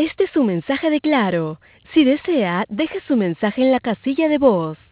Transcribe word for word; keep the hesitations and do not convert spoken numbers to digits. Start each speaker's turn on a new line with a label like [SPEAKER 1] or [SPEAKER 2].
[SPEAKER 1] Este es su mensaje de Claro. Si desea, deje su mensaje en la casilla de voz.